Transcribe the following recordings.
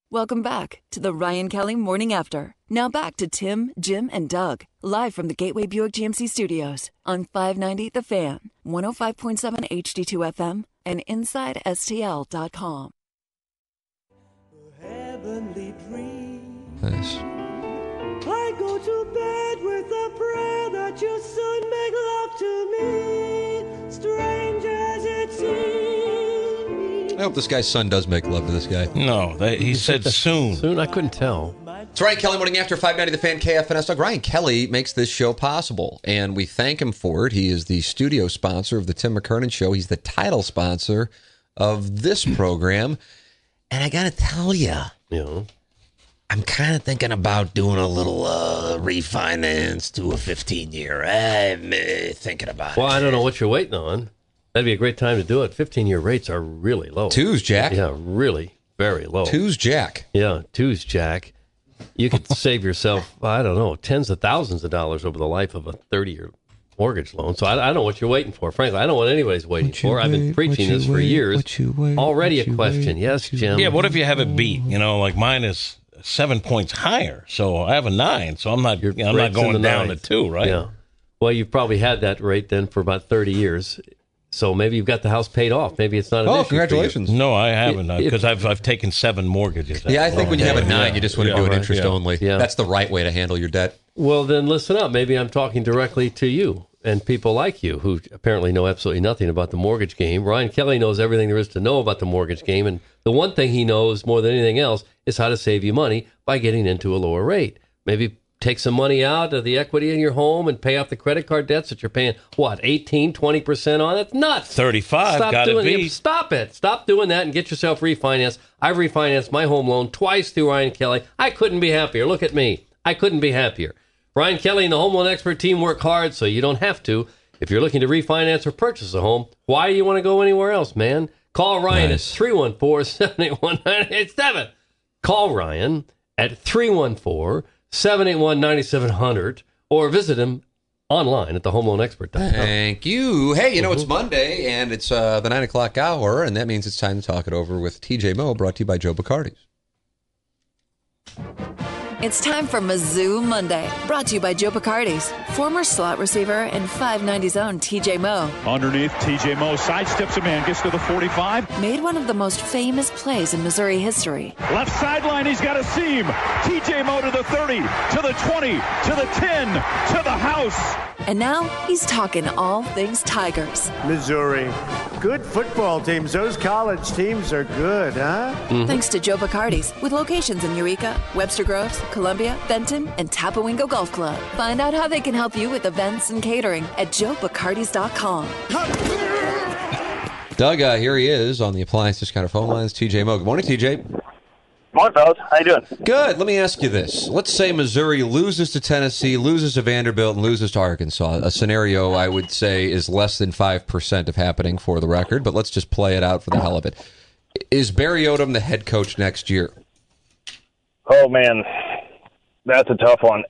Welcome back to the Ryan Kelly Morning After. Now back to Tim, Jim, and Doug, live from the Gateway Buick GMC Studios on 590 The Fan, 105.7 HD2 FM, and InsideSTL.com. Heavenly dream. Nice. I go to bed with a prayer that you soon make love to me, strange as it seems. I hope this guy's son does make love to this guy. No, he said soon. Soon? I couldn't tell. It's Ryan Kelly Morning After 590 The Fan, KFNS. Doug, Ryan Kelly makes this show possible, and we thank him for it. He is the studio sponsor of the Tim McKernan Show. He's the title sponsor of this program. And I got to tell you, I'm kind of thinking about doing a little refinance to a 15-year. I'm thinking about it. Well, I don't know what you're waiting on. That'd be a great time to do it. 15-year rates are really low. Twos, Jack. Yeah, really very low. Twos, Jack. Yeah, twos, Jack. You could save yourself, I don't know, tens of thousands of dollars over the life of a 30-year mortgage loan. So I don't know what you're waiting for. Frankly, I don't know what anybody's waiting for. I've been preaching this for years. Already a question. Yes, Jim. Yeah, what if you have it beat? You know, like mine is 7 points higher. So I have a 9. So I'm not going down to 2, right? Yeah. Well, you've probably had that rate then for about 30 years. So maybe you've got the house paid off. Maybe it's not an issue. Congratulations. No, I haven't, because I've taken 7 mortgages. Yeah, I think when you have a 9, you just want to do it interest only. Yeah. That's the right way to handle your debt. Well, then listen up. Maybe I'm talking directly to you and people like you who apparently know absolutely nothing about the mortgage game. Ryan Kelly knows everything there is to know about the mortgage game. And the one thing he knows more than anything else is how to save you money by getting into a lower rate. Maybe take some money out of the equity in your home and pay off the credit card debts that you're paying, 18, 20% on? It's nuts. 35, gotta be. Stop it. Stop doing that and get yourself refinanced. I've refinanced my home loan twice through Ryan Kelly. I couldn't be happier. Look at me. I couldn't be happier. Ryan Kelly and the Home Loan Expert team work hard so you don't have to. If you're looking to refinance or purchase a home, why do you want to go anywhere else, man? Call Ryan at 314-781-987. Call Ryan at 314-781-9700 or visit him online at thehomeloanexpert.com. Thank you. Hey, it's Monday, and it's the 9 o'clock hour, and that means it's time to talk it over with TJ Moe, brought to you by Joe Bacardi's. It's time for Mizzou Monday, brought to you by Joe Bacardi's, former slot receiver and 590's own TJ Moe. Underneath, TJ Moe sidesteps a man, gets to the 45. Made one of the most famous plays in Missouri history. Left sideline, he's got a seam. TJ Moe to the 30, to the 20, to the 10, to the house. And now he's talking all things Tigers. Missouri. Good football teams. Those college teams are good, huh? Mm-hmm. Thanks to Joe Bacardi's, with locations in Eureka, Webster Groves, Columbia, Benton, and Tapawingo Golf Club. Find out how they can help you with events and catering at joebacardis.com. Doug, here he is on the Appliance Discounter phone lines, TJ Moe. Good morning, TJ. Morning, fellas. How you doing? Good. Let me ask you this. Let's say Missouri loses to Tennessee, loses to Vanderbilt, and loses to Arkansas. A scenario I would say is less than 5% of happening for the record, but let's just play it out for the hell of it. Is Barry Odom the head coach next year? Oh, man. That's a tough one.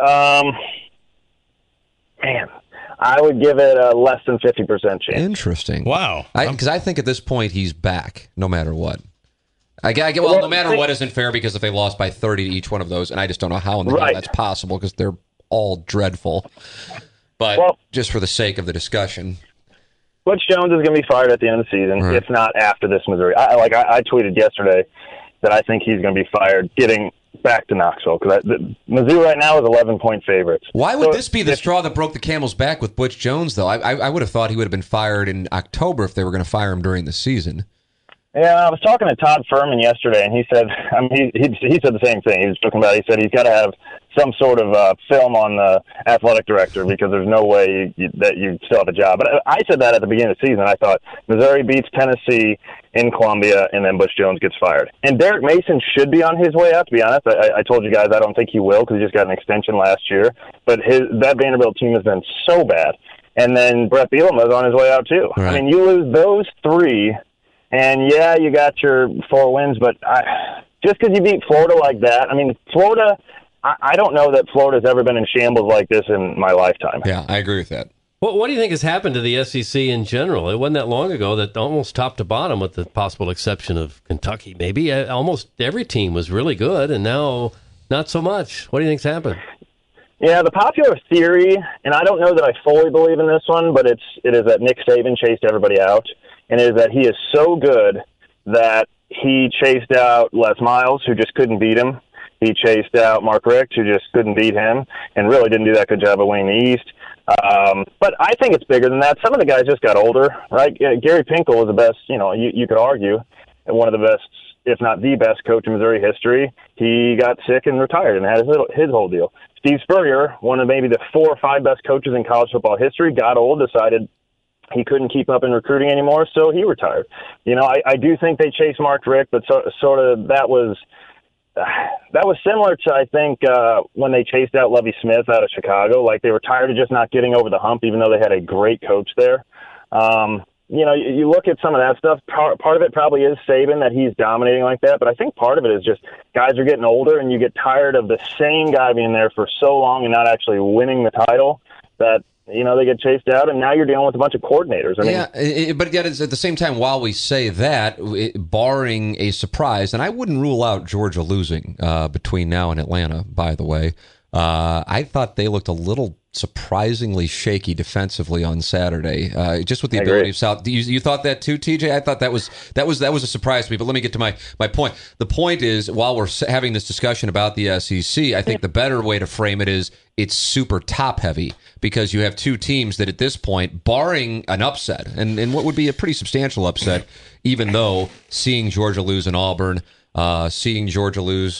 I would give it a less than 50% chance. Interesting. Wow. Because I think at this point he's back, no matter what. No matter what isn't fair, because if they lost by 30 to each one of those, and I just don't know how in the hell that's possible because they're all dreadful. But just for the sake of the discussion. Butch Jones is going to be fired at the end of the season, if not after this Missouri. I tweeted yesterday that I think he's going to be fired getting back to Knoxville because Mizzou right now is 11-point favorites. Why would this be the straw that broke the camel's back with Butch Jones, though? I would have thought he would have been fired in October if they were going to fire him during the season. Yeah, I was talking to Todd Furman yesterday, and he said, he said the same thing. He was talking about, he said he's got to have some sort of film on the athletic director because there's no way that you still have a job. But I said that at the beginning of the season. I thought Missouri beats Tennessee in Columbia, and then Butch Jones gets fired. And Derek Mason should be on his way out, to be honest. I told you guys I don't think he will because he just got an extension last year. But that Vanderbilt team has been so bad. And then Brett Bielema is on his way out, too. Right. I mean, you lose those three. And, yeah, you got your 4 wins, but just because you beat Florida like that, I mean, Florida, I don't know that Florida's ever been in shambles like this in my lifetime. Yeah, I agree with that. What do you think has happened to the SEC in general? It wasn't that long ago that almost top to bottom, with the possible exception of Kentucky, maybe almost every team was really good, and now not so much. What do you think's happened? Yeah, the popular theory, and I don't know that I fully believe in this one, but it is that Nick Saban chased everybody out, and it is that he is so good that he chased out Les Miles, who just couldn't beat him. He chased out Mark Richt, who just couldn't beat him, and really didn't do that good job of winning the East. But I think it's bigger than that. Some of the guys just got older, right? Gary Pinkel was the best, you could argue, one of the best, if not the best coach in Missouri history. He got sick and retired and had his whole deal. Steve Spurrier, one of maybe the 4 or 5 best coaches in college football history, got old, decided he couldn't keep up in recruiting anymore, so he retired. I do think they chased Mark Richt, but sort of that was similar to, I think, when they chased out Lovie Smith out of Chicago. Like, they were tired of just not getting over the hump, even though they had a great coach there. You look at some of that stuff. Part of it probably is Saban, that he's dominating like that, but I think part of it is just guys are getting older, and you get tired of the same guy being there for so long and not actually winning the title that they get chased out, and now you're dealing with a bunch of coordinators. But yet at the same time, while we say that, barring a surprise, and I wouldn't rule out Georgia losing between now and Atlanta, by the way, I thought they looked a little surprisingly shaky defensively on Saturday, just with the ability of South. You thought that too, TJ? I thought that was a surprise to me. But let me get to my point. The point is, while we're having this discussion about the SEC, I think the better way to frame it is it's super top heavy, because you have two teams that at this point, barring an upset, and what would be a pretty substantial upset, even though seeing Georgia lose in Auburn, seeing Georgia lose,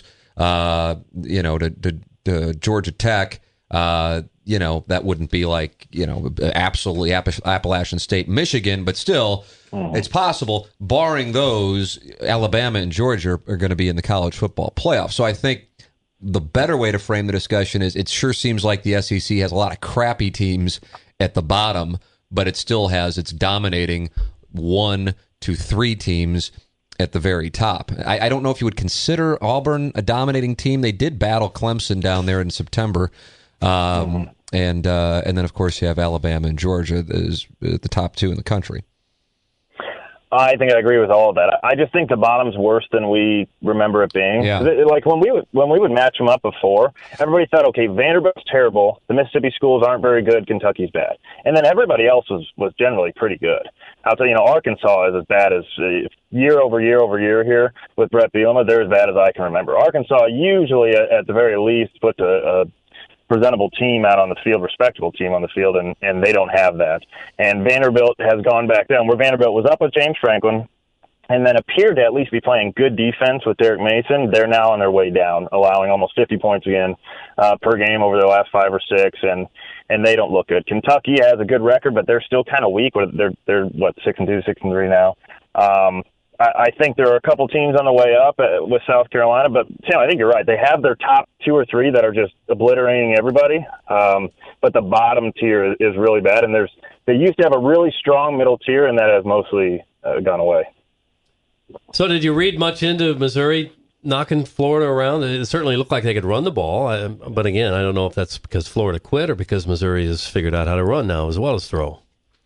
to Georgia Tech. That wouldn't be like, absolutely Appalachian State, Michigan, but still, it's possible. Barring those, Alabama and Georgia are going to be in the college football playoff. So I think the better way to frame the discussion is it sure seems like the SEC has a lot of crappy teams at the bottom, but it still has its dominating 1 to 3 teams at the very top. I don't know if you would consider Auburn a dominating team. They did battle Clemson down there in September. And then, of course, you have Alabama and Georgia as the top 2 in the country. I think I agree with all of that. I just think the bottom's worse than we remember it being. Yeah. Like when we would match them up before, everybody thought, okay, Vanderbilt's terrible, the Mississippi schools aren't very good, Kentucky's bad, and then everybody else was generally pretty good. I'll tell you, Arkansas is as bad as year over year here with Brett Bielema. They're as bad as I can remember. Arkansas usually, at the very least, puts a presentable team out on the field, respectable team on the field, and they don't have that. And Vanderbilt has gone back down, where Vanderbilt was up with James Franklin and then appeared to at least be playing good defense with Derek Mason. They're now on their way down, allowing almost 50 points again per game over their last 5 or 6, and they don't look good. Kentucky has a good record, but they're still kind of weak. They're 6-2, 6-3 now. I think there are a couple teams on the way up with South Carolina, but Tim, I think you're right. They have their top 2 or 3 that are just obliterating everybody, but the bottom tier is really bad. And they used to have a really strong middle tier, and that has mostly gone away. So, did you read much into Missouri knocking Florida around? It certainly looked like they could run the ball, but again, I don't know if that's because Florida quit or because Missouri has figured out how to run now as well as throw.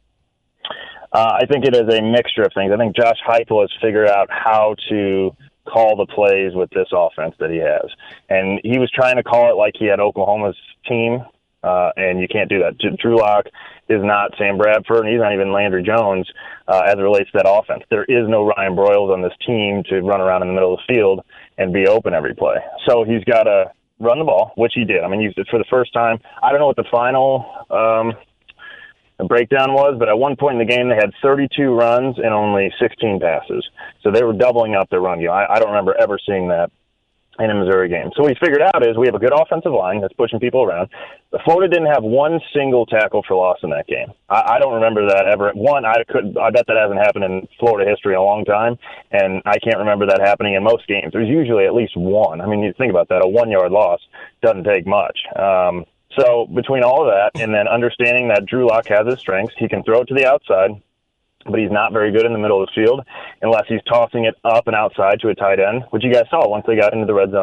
I think it is a mixture of things. I think Josh Heupel has figured out how to call the plays with this offense that he has. And he was trying to call it like he had Oklahoma's team, and you can't do that. Drew Lock is not Sam Bradford, and he's not even Landry Jones as it relates to that offense. There is no Ryan Broyles on this team to run around in the middle of the field and be open every play. So he's got to run the ball, which he did. I mean, for the first time. I don't know what the final breakdown was, but at one point in the game they had 32 runs and only 16 passes. So they were doubling up their run game. I don't remember ever seeing that in a Missouri game. So what we figured out is we have a good offensive line that's pushing people around. But Florida didn't have one single tackle for loss in that game. I don't remember that ever. I bet that hasn't happened in Florida history in a long time, and I can't remember that happening in most games. There's usually at least one. I mean, you think about that. A 1-yard loss doesn't take much. So between all of that and then understanding that Drew Lock has his strengths, he can throw it to the outside, but he's not very good in the middle of the field unless he's tossing it up and outside to a tight end, which you guys saw once they got into the red zone.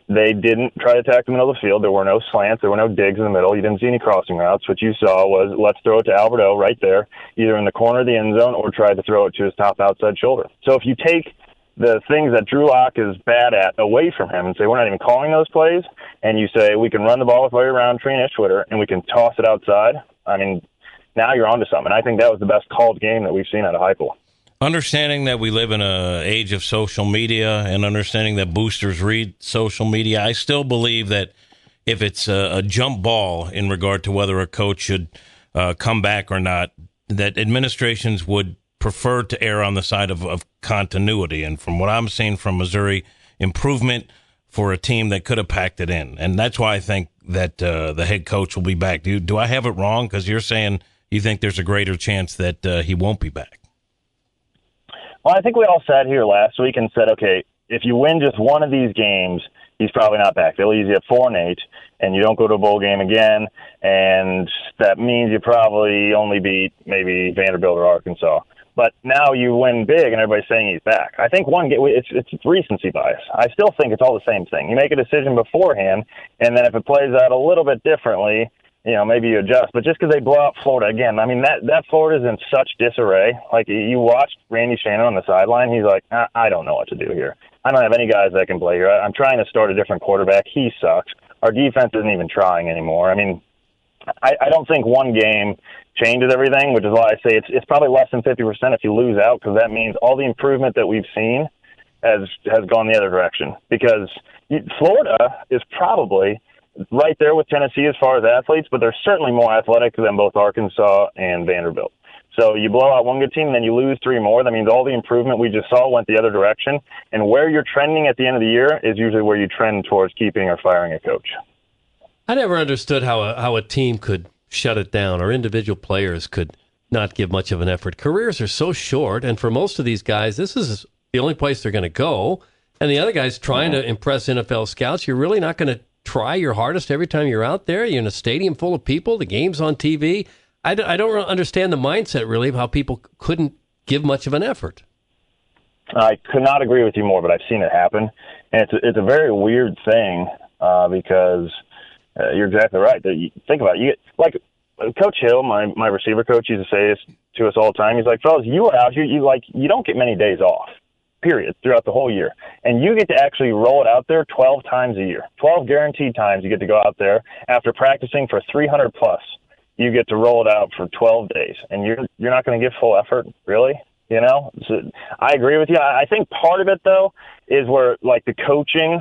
They didn't try to attack the middle of the field. There were no slants. There were no digs in the middle. You didn't see any crossing routes. What you saw was, let's throw it to Alberto right there, either in the corner of the end zone or try to throw it to his top outside shoulder. So if you take the things that Drew Lock is bad at away from him and say, we're not even calling those plays, and you say, we can run the ball with Larry Roundtree and Ishwitter, and we can toss it outside, I mean, now you're onto something. I think that was the best called game that we've seen out of Heupel. Understanding that we live in an age of social media and understanding that boosters read social media, I still believe that if it's a jump ball in regard to whether a coach should come back or not, that administrations would prefer to err on the side of continuity. And from what I'm seeing from Missouri, improvement for a team that could have packed it in. And that's why I think that the head coach will be back. Do I have it wrong? Because you're saying you think there's a greater chance that he won't be back. Well, I think we all sat here last week and said, okay, if you win just one of these games, he's probably not back. They'll leave you at 4-8, and you don't go to a bowl game again, and that means you probably only beat maybe Vanderbilt or Arkansas. But now you win big, and everybody's saying he's back. I think it's recency bias. I still think it's all the same thing. You make a decision beforehand, and then if it plays out a little bit differently, maybe you adjust. But just because they blow out Florida again, I mean, that Florida's in such disarray. Like, you watched Randy Shannon on the sideline, he's like, I don't know what to do here. I don't have any guys that can play here. I'm trying to start a different quarterback. He sucks. Our defense isn't even trying anymore. I mean, I don't think one game changes everything, which is why I say it's probably less than 50% if you lose out, because that means all the improvement that we've seen has gone the other direction. Because Florida is probably right there with Tennessee as far as athletes, but they're certainly more athletic than both Arkansas and Vanderbilt. So you blow out one good team, and then you lose three more. That means all the improvement we just saw went the other direction. And where you're trending at the end of the year is usually where you trend towards keeping or firing a coach. I never understood how a team could shut it down, or individual players could not give much of an effort. Careers are so short, and for most of these guys, this is the only place they're going to go. And the other guy's trying to impress NFL scouts. You're really not going to try your hardest every time you're out there. You're in a stadium full of people. The game's on TV. I don't understand the mindset, really, of how people couldn't give much of an effort. I could not agree with you more, but I've seen it happen. And it's a very weird thing because you're exactly right. Think about it. Like Coach Hill, my receiver coach, used to say this to us all the time. He's like, fellas, you are out here, you don't get many days off, period, throughout the whole year. And you get to actually roll it out there 12 times a year. 12 guaranteed times you get to go out there after practicing for 300 plus. You get to roll it out for 12 days, and you're not going to give full effort, really? So I agree with you. I think part of it, though, is where, like, the coaching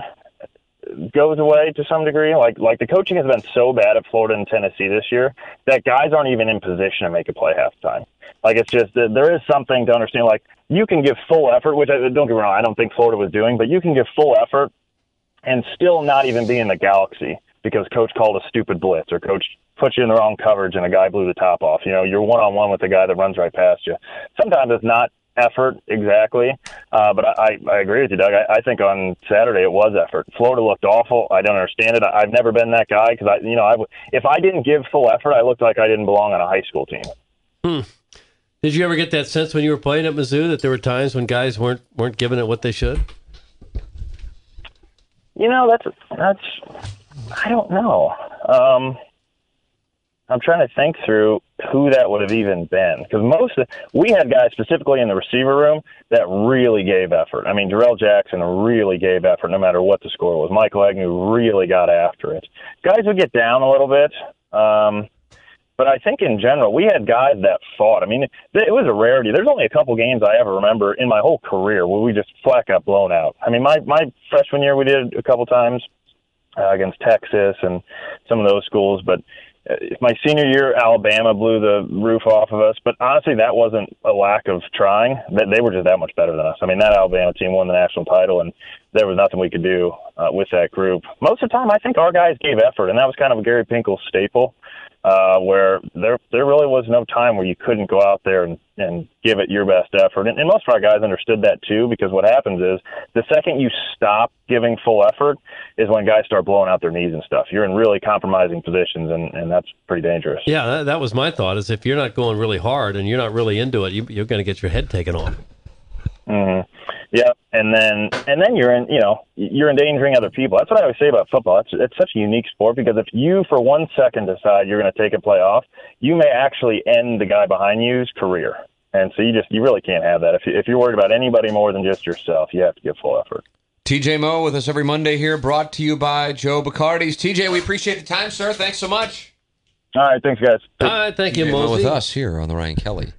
goes away to some degree. Like the coaching has been so bad at Florida and Tennessee this year that guys aren't even in position to make a play half the time. Like, it's just, there is something to understand. Like, you can give full effort, which, don't get me wrong, I don't think Florida was doing, but you can give full effort and still not even be in the galaxy because coach called a stupid blitz or coach put you in the wrong coverage and a guy blew the top off. You're one-on-one with the guy that runs right past you. Sometimes it's not effort exactly, but I agree with you, Doug. I think on Saturday it was effort. Florida looked awful. I don't understand it. I've never been that guy because if I didn't give full effort, I looked like I didn't belong on a high school team. Did you ever get that sense when you were playing at Mizzou that there were times when guys weren't giving it what they should? That's I don't know. I'm trying to think through who that would have even been, because we had guys specifically in the receiver room that really gave effort. I mean, Darrell Jackson really gave effort no matter what the score was. Michael Agnew really got after it. Guys would get down a little bit, but I think in general we had guys that fought. I mean, it was a rarity. There's only a couple games I ever remember in my whole career where we just flat got blown out. I mean, my freshman year we did a couple times against Texas and some of those schools, but my senior year, Alabama blew the roof off of us, but honestly, that wasn't a lack of trying. They were just that much better than us. I mean, that Alabama team won the national title, and there was nothing we could do with that group. Most of the time, I think our guys gave effort, and that was kind of a Gary Pinkel staple, where there really was no time where you couldn't go out there and give it your best effort. And most of our guys understood that too, because what happens is the second you stop giving full effort is when guys start blowing out their knees and stuff. You're in really compromising positions, and that's pretty dangerous. Yeah, that was my thought, is if you're not going really hard and you're not really into it, you're going to get your head taken off. Mm-hmm. Yeah, and then you're endangering other people. That's what I always say about football. It's such a unique sport because if you for 1 second decide you're going to take a play off, you may actually end the guy behind you's career. And so you really can't have that. If you're worried about anybody more than just yourself, you have to give full effort. TJ Moe with us every Monday here, brought to you by Joe Bacardi's. TJ, we appreciate the time, sir. Thanks so much. All right, thanks, guys. All right, thank you, TJ Moe Mosey. with us here on the Ryan Kelly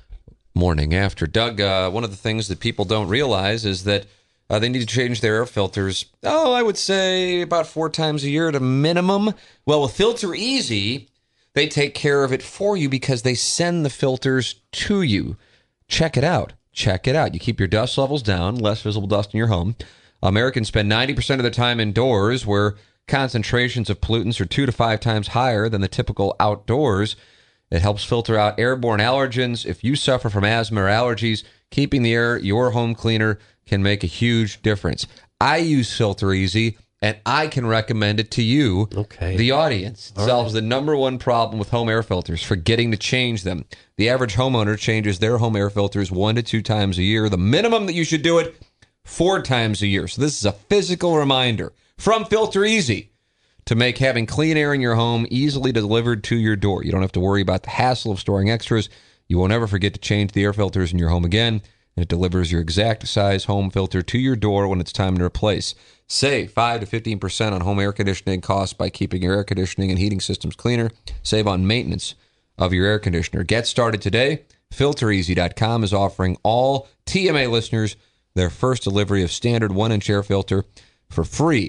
Morning After. Doug, one of the things that people don't realize is that they need to change their air filters, I would say about 4 times a year at a minimum. Well, with Filter Easy, they take care of it for you because they send the filters to you. Check it out. Check it out. You keep your dust levels down, less visible dust in your home. Americans spend 90% of their time indoors where concentrations of pollutants are 2 to 5 times higher than the typical outdoors. It helps filter out airborne allergens. If you suffer from asthma or allergies, keeping the air your home cleaner can make a huge difference. I use Filter Easy, and I can recommend it to you, the audience. It solves the number one problem with home air filters, forgetting to change them. The average homeowner changes their home air filters 1 to 2 times a year. The minimum that you should do it 4 times a year. So this is a physical reminder from Filter Easy to make having clean air in your home easily delivered to your door. You don't have to worry about the hassle of storing extras. You won't ever forget to change the air filters in your home again. And it delivers your exact size home filter to your door when it's time to replace. Save 5 to 15% on home air conditioning costs by keeping your air conditioning and heating systems cleaner. Save on maintenance of your air conditioner. Get started today. FilterEasy.com is offering all TMA listeners their first delivery of standard 1-inch air filter for free,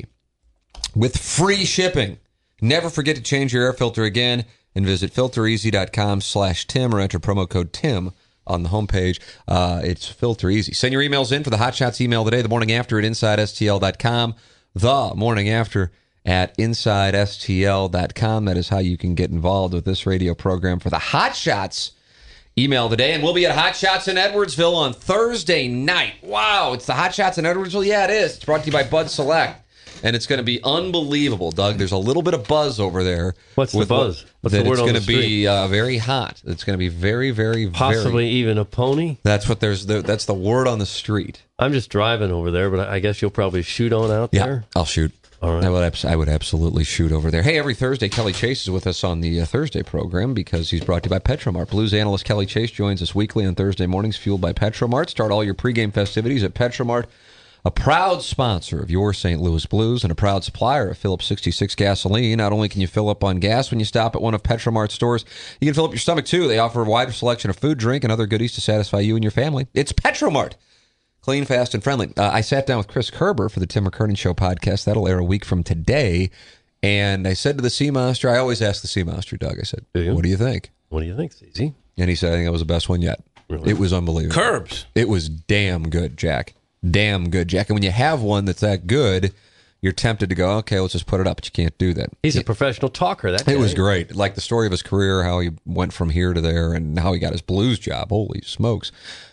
with free shipping. Never forget to change your air filter again and visit filtereasy.com/Tim or enter promo code TIM on the homepage. It's Filter Easy. Send your emails in for the Hot Shots email today, the morning after at InsideSTL.com, the morning after at InsideSTL.com. That is how you can get involved with this radio program for the Hot Shots email today. And we'll be at Hot Shots in Edwardsville on Thursday night. Wow, it's the Hot Shots in Edwardsville? Yeah, it is. It's brought to you by Bud Select. And it's going to be unbelievable, Doug. There's a little bit of buzz over there. What's the buzz? What's the word it's on going the to be very hot. It's going to be very, very, possibly even a pony. That's what that's the word on the street. I'm just driving over there, but I guess you'll probably shoot on out there. I'll shoot. All right. I would absolutely shoot over there. Hey, every Thursday, Kelly Chase is with us on the Thursday program because he's brought to you by Petromart. Blues analyst Kelly Chase joins us weekly on Thursday mornings, fueled by Petromart. Start all your pregame festivities at Petromart, a proud sponsor of your St. Louis Blues and a proud supplier of Phillips 66 gasoline. Not only can you fill up on gas when you stop at one of Petromart's stores, you can fill up your stomach, too. They offer a wide selection of food, drink, and other goodies to satisfy you and your family. It's Petromart. Clean, fast, and friendly. I sat down with Chris Kerber for the Tim McKernan Show podcast. That'll air a week from today. And I said to the Sea Monster, I always ask the Sea Monster, Doug, I said, what do you think? What do you think, Stacey? And he said, I think that was the best one yet. Really? It was unbelievable. Curbs. It was damn good, Jack. Damn good, Jack. And when you have one that's that good, you're tempted to go, okay, let's just put it up, but you can't do that. He's a professional talker. That guy. It was great. Like the story of his career, how he went from here to there, and how he got his Blues job. Holy smokes.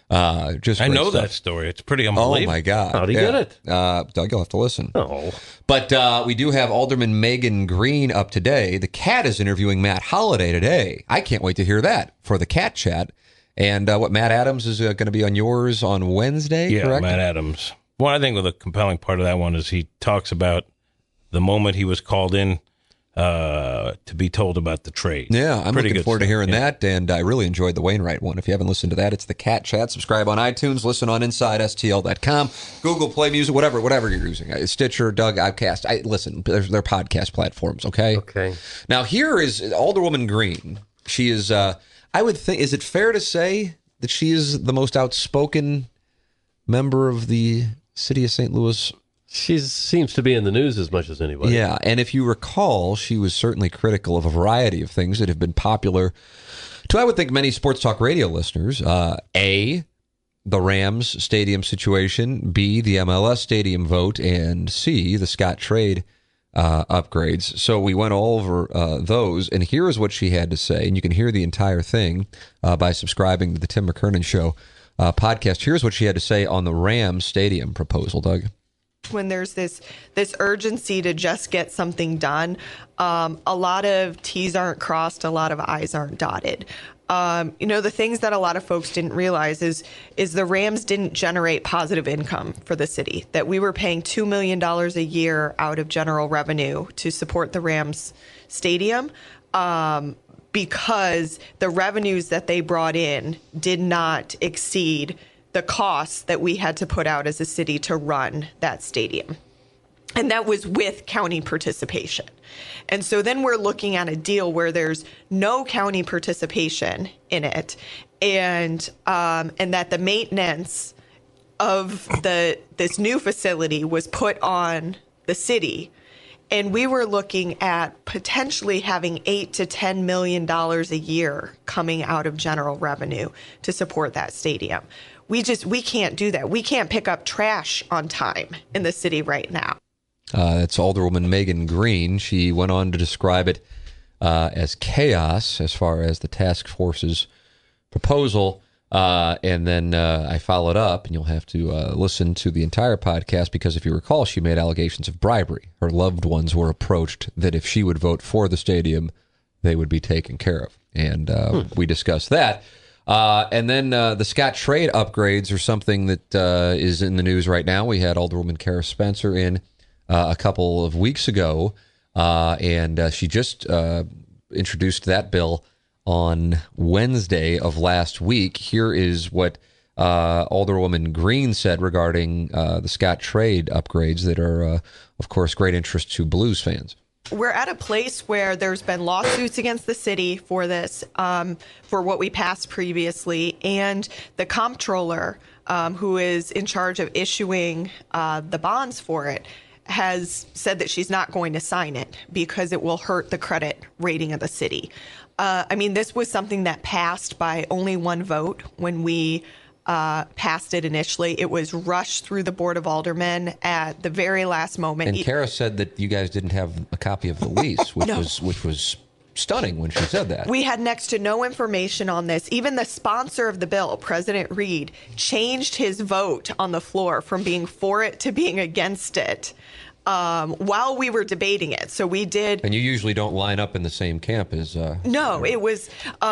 I know that story. It's pretty unbelievable. Oh, my God. How'd he get it? Doug, you'll have to listen. Oh. But we do have Alderman Megan Green up today. The Cat is interviewing Matt Holliday today. I can't wait to hear that for the Cat Chat. And Matt Adams is going to be on yours on Wednesday, correct? Matt Adams. Well, I think the compelling part of that one is he talks about the moment he was called in to be told about the trade. Yeah, I'm looking forward to hearing that. that, and I really enjoyed the Wainwright one. If you haven't listened to that, it's the Cat Chat. Subscribe on iTunes, listen on InsideSTL.com, Google Play Music, whatever you're using. Stitcher, Doug, Outcast. Listen, they're podcast platforms, okay? Okay. Now, here is Alderwoman Green. She is, I would think, is it fair to say that she is the most outspoken member of the city of St. Louis? She seems to be in the news as much as anybody. Yeah, and if you recall, she was certainly critical of a variety of things that have been popular to, I would think, many sports talk radio listeners. A, the Rams stadium situation. B, the MLS stadium vote. And C, the Scott trade upgrades. So we went all over those, and here is what she had to say. And you can hear the entire thing by subscribing to the Tim McKernan Show podcast. Here's what she had to say on the Rams stadium proposal, Doug. when there's this urgency to just get something done, a lot of T's aren't crossed, a lot of I's aren't dotted. The things that a lot of folks didn't realize is the Rams didn't generate positive income for the city, that we were paying $2 million a year out of general revenue to support the Rams stadium, because the revenues that they brought in did not exceed the costs that we had to put out as a city to run that stadium. And that was with county participation. And so then we're looking at a deal where there's no county participation in it, and that the maintenance of this new facility was put on the city. And we were looking at potentially having $8 to $10 million a year coming out of general revenue to support that stadium. We can't do that. We can't pick up trash on time in the city right now. That's Alderwoman Megan Green. She went on to describe it as chaos as far as the task force's proposal. And then I followed up, and you'll have to listen to the entire podcast, because if you recall, she made allegations of bribery. Her loved ones were approached that if she would vote for the stadium, they would be taken care of. And we discussed that. And then the Scottrade upgrades are something that is in the news right now. We had Alderwoman Kara Spencer in a couple of weeks ago, and she just introduced that bill on Wednesday of last week. Here is what Alderwoman Green said regarding the Scottrade upgrades that are, of course, great interest to Blues fans. We're at a place where there's been lawsuits against the city for this, for what we passed previously, and the comptroller, who is in charge of issuing the bonds for it, has said that she's not going to sign it because it will hurt the credit rating of the city. This was something that passed by only one vote when we passed it initially. It was rushed through the Board of Aldermen at the very last moment. And Kara said that you guys didn't have a copy of the lease, which was stunning when she said that. We had next to no information on this. Even the sponsor of the bill, President Reed, changed his vote on the floor from being for it to being against it while we were debating it. So we did. And you usually don't line up in the same camp as. No, it was.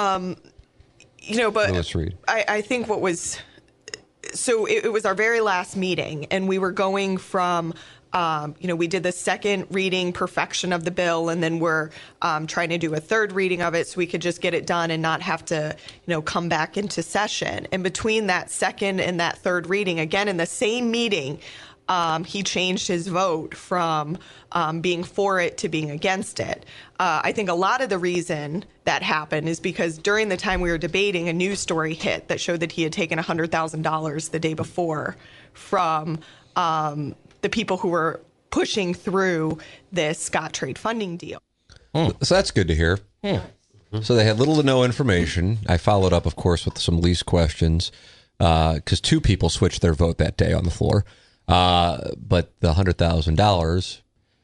But Lewis Reed. I think what was. So it was our very last meeting, and we were going from. We did the second reading perfection of the bill, and then we're trying to do a third reading of it so we could just get it done and not have to, come back into session. And between that second and that third reading, again, in the same meeting, he changed his vote from being for it to being against it. I think a lot of the reason that happened is because during the time we were debating, a news story hit that showed that he had taken $100,000 the day before from the people who were pushing through this Scottrade funding deal. So that's good to hear. So they had little to no information. I followed up, of course, with some lease questions because two people switched their vote that day on the floor. But the $100,000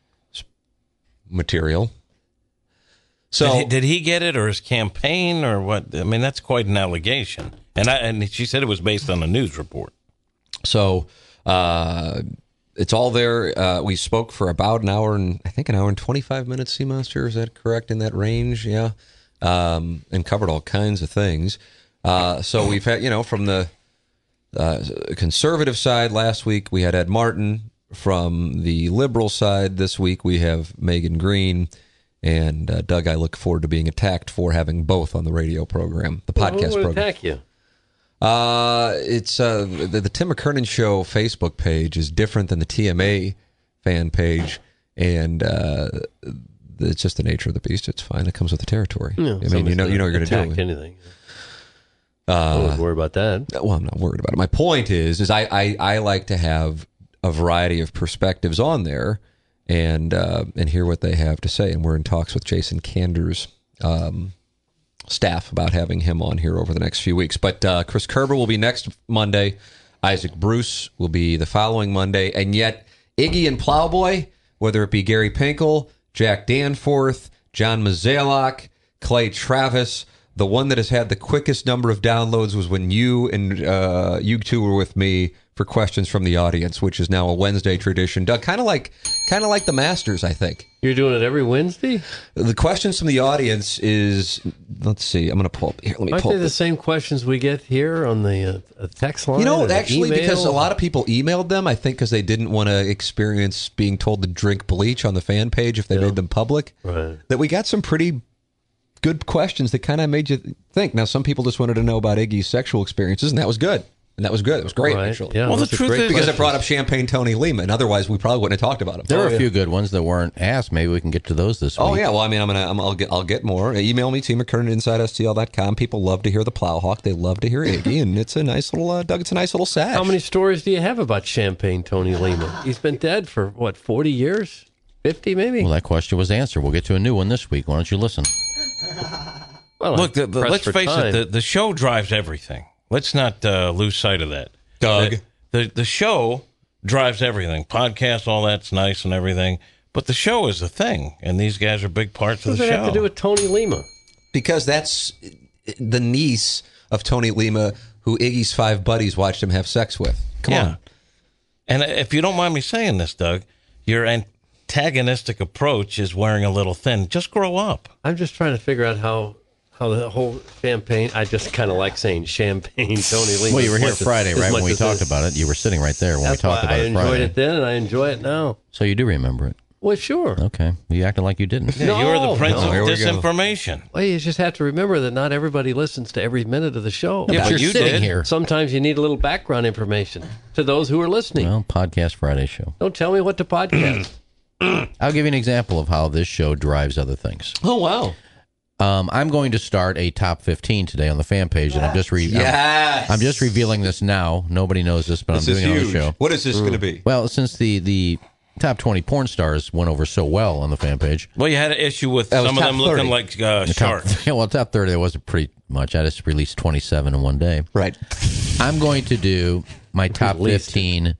material. So did he get it, or his campaign, or what? I mean, that's quite an allegation. And she said it was based on a news report. So it's all there. We spoke for about an hour and 25 minutes, Sea Monster. Is that correct, in that range? Yeah. And covered all kinds of things. So we've had, from the conservative side last week, we had Ed Martin. From the liberal side this week, we have Megan Green. And Doug, I look forward to being attacked for having both on the radio program, the podcast program. Who would program. Attack you? It's the Tim McKernan Show Facebook page is different than the TMA fan page, and it's just the nature of the beast. It's fine. It comes with the territory. No, I mean, you're going to do anything. I wouldn't worry about that. Well, I'm not worried about it. My point is I like to have a variety of perspectives on there, and hear what they have to say. And we're in talks with Jason Kander's staff about having him on here over the next few weeks. But Chris Kerber will be next Monday. Isaac Bruce will be the following Monday. And yet Iggy and Plowboy, whether it be Gary Pinkel, Jack Danforth, John Mazalok, Clay Travis, the one that has had the quickest number of downloads was when you two were with me for questions from the audience, which is now a Wednesday tradition. Doug, kind of like the Masters, I think. You're doing it every Wednesday? The questions from the audience is, let's see, I'm going to pull up here. Let me Aren't pull they up the same questions we get here on the text line? Actually, email? because a lot of people emailed them, I think because they didn't want to experience being told to drink bleach on the fan page if they made them public, right. That we got some pretty good questions that kind of made you think. Now, some people just wanted to know about Iggy's sexual experiences, and that was good. And that was good. It was great, Right. actually. Yeah, Well, the truth is, Because it brought up Champagne Tony Lehman. Otherwise, we probably wouldn't have talked about him. There were a few good ones that weren't asked. Maybe we can get to those this week. Oh yeah, well, I mean, I'll get more. Email me, TMcKernan@InsideSTL.com. People love to hear the Plowhawk. They love to hear Iggy, and it's a nice little Doug. It's a nice little sash. How many stories do you have about Champagne Tony Lehman? He's been dead for, 40 years? 50 maybe? Well, that question was answered. We'll get to a new one this week. Why don't you listen? Well, look, I'm pressed let's for face time. it, the show drives everything. Let's not lose sight of that. Doug. The show drives everything. Podcast, all that's nice and everything. But the show is the thing, and these guys are big parts What of does the that show. have to do with Tony Lema? Because that's the niece of Tony Lema, who Iggy's 5 buddies watched him have sex with. Come on. And if you don't mind me saying this, Doug, your antagonistic approach is wearing a little thin. Just grow up. I'm just trying to figure out how the whole champagne, I just kind of like saying Champagne Tony Lema. Well, you were here Friday, right, when we talked about it. You were sitting right there when we talked about it Friday. I enjoyed it then, and I enjoy it now. So you do remember it? Well, sure. Okay. You acted like you didn't. Yeah, you're the prince of here we go. disinformation. Well, you just have to remember that not everybody listens to every minute of the show. Yeah, but you're you sitting did. here. Sometimes you need a little background information to those who are listening. Well, Podcast Friday show. Don't tell me what to podcast. I'll give you an example of how this show drives other things. Oh wow. I'm going to start a top 15 today on the fan page, and I'm just I'm just revealing this now. Nobody knows this, but This I'm is doing it on huge. the show. What is this going to be? Well, since the top 20 porn stars went over so well on the fan page. Well, you had an issue with That was some of top them looking 30. like sharks. Yeah, well, top 30, there wasn't pretty much. I just released 27 in one day. Right. I'm going to do my top 15